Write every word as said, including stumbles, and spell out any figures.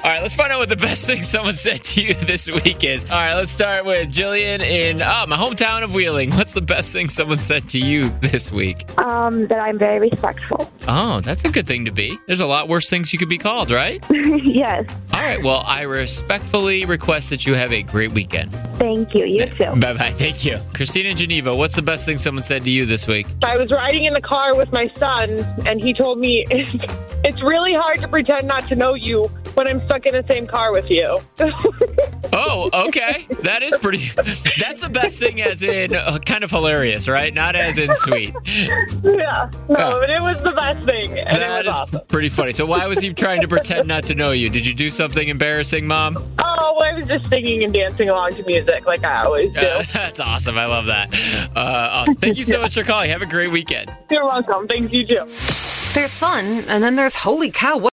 All right, let's find out what the best thing someone said to you this week is. All right, let's start with Jillian in oh, my hometown of Wheeling. What's the best thing someone said to you this week? Um, that I'm very respectful. Oh, that's a good thing to be. There's a lot worse things you could be called, right? Yes. All right, well, I respectfully request that you have a great weekend. Thank you. You too. Bye-bye. Thank you. Christina in Geneva, what's the best thing someone said to you this week? I was riding in the car with my son, and he told me it's really hard to pretend not to know you when I'm stuck in the same car with you. Oh, okay. That is pretty... That's the best thing as in uh, kind of hilarious, right? Not as in sweet. Yeah. No, Oh. but it was the best thing. And That it was is awesome. pretty funny. So why was he trying to pretend not to know you? Did you do something embarrassing, Mom? Oh, well, I was just singing and dancing along to music like I always do. Uh, that's awesome. I love that. Uh, awesome. Thank you so much for calling. Have a great weekend. You're welcome. Thanks, you too. There's fun, and then there's holy cow, what